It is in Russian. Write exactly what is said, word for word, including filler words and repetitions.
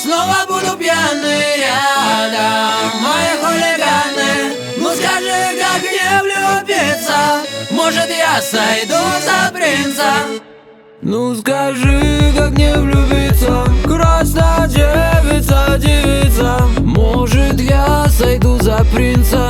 снова буду пьяный рядом, мои хулиганы. Ну скажи, как не влюбиться, может я сойду за принца? Ну скажи, как не влюбиться, красная девица, девица. Может я сойду за принца?